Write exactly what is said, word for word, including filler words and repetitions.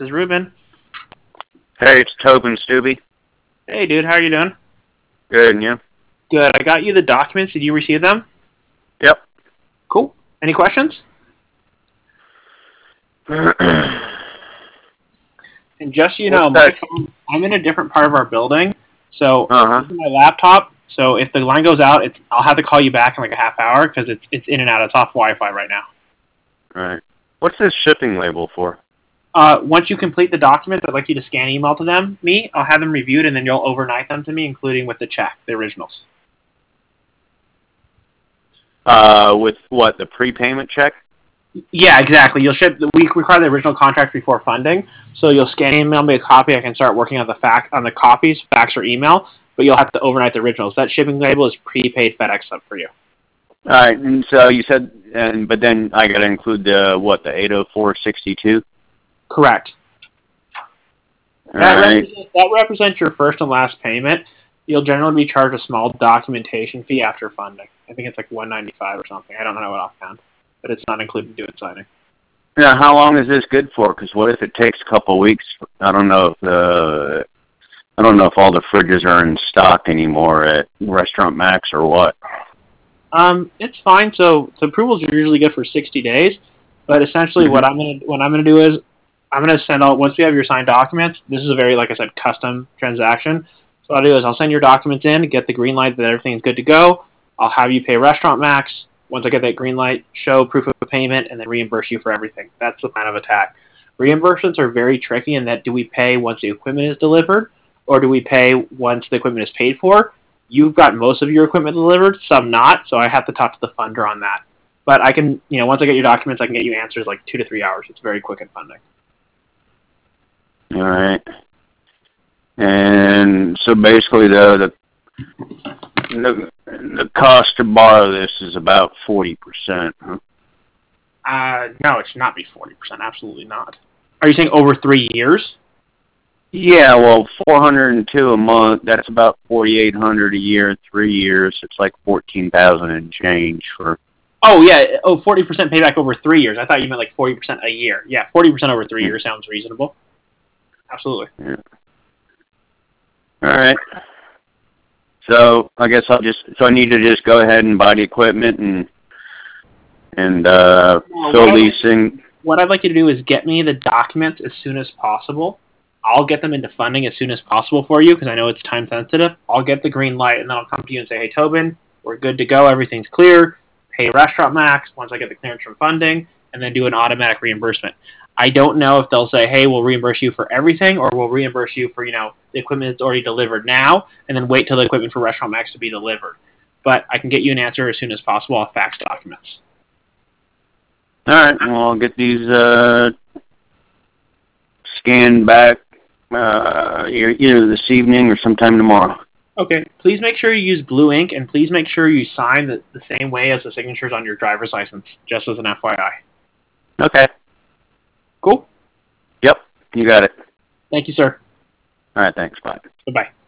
This is Ruben. Hey, it's Tobin Stubby. Hey, dude. How are you doing? Good, and you? Good. I got you the documents. Did you receive them? Yep. Cool. Any questions? And just so you know, my phone, I'm in a different part of our building, so uh-huh. this is my laptop. So if the line goes out, it's I'll have to call you back in like a half hour because it's it's in and out. It's off Wi-Fi right now. All right. What's this shipping label for? Uh, once you complete the documents, I'd like you to scan email to them, me. I'll have them reviewed, and then you'll overnight them to me, including with the check, the originals. Uh, with what, the prepayment check? Yeah, exactly. You'll ship. We require the original contract before funding, so you'll scan email me a copy. I can start working on the fax on the copies, fax or email. But you'll have to overnight the originals. That shipping label is prepaid FedEx up for you. All right, and so you said, and but then I got to include the what, the eight oh four sixty-two? Correct. All that, right. represents, that represents your first and last payment. You'll generally be charged a small documentation fee after funding. I think it's like one ninety-five or something. I don't know what offhand, but it's not included in doing signing. Now, how long is this good for? Because what if it takes a couple of weeks? I don't know if the I don't know if all the fridges are in stock anymore at Restaurant Max or what. Um, it's fine. So the approvals are usually good for sixty days, but essentially mm-hmm. what I'm gonna what I'm gonna do is I'm gonna send out once we have your signed documents. This is a very, like I said, custom transaction. So what I'll do is I'll send your documents in, get the green light that everything's good to go. I'll have you pay Restaurant Max. Once I get that green light, show proof of payment, and then reimburse you for everything. That's the plan of attack. Reimbursements are very tricky in that do we pay once the equipment is delivered, or do we pay once the equipment is paid for? You've got most of your equipment delivered, some not, so I have to talk to the funder on that. But I can, you know, once I get your documents, I can get you answers like two to three hours. It's very quick in funding. All right. And so basically the the the, the cost to borrow this is about forty percent, huh? Uh, no, it should not be forty percent. Absolutely not. Are you saying over three years? Yeah, well, four hundred two a month, that's about forty-eight hundred a year, three years. It's like fourteen thousand and change for... Oh, yeah. Oh, forty percent payback over three years. I thought you meant like forty percent a year. Yeah, forty percent over three years sounds reasonable. Absolutely. Yeah. All right. So I guess I'll just, so I need to just go ahead and buy the equipment and, and uh, no, fill what these I'd, things. What I'd like you to do is get me the documents as soon as possible. I'll get them into funding as soon as possible for you because I know it's time sensitive. I'll get the green light and then I'll come to you and say, hey, Tobin, we're good to go. Everything's clear. Pay Restaurant Max once I get the clearance from funding and then do an automatic reimbursement. I don't know if they'll say, hey, we'll reimburse you for everything or we'll reimburse you for, you know, the equipment that's already delivered now and then wait till the equipment for Restaurant Max to be delivered. But I can get you an answer as soon as possible. I'll fax documents. All right. Well, I'll get these uh, scanned back uh, either this evening or sometime tomorrow. Okay. Please make sure you use blue ink and please make sure you sign the, the same way as the signatures on your driver's license, just as an F Y I. Okay. Cool? Yep. You got it. Thank you, sir. All right. Thanks. Bye. Bye-bye.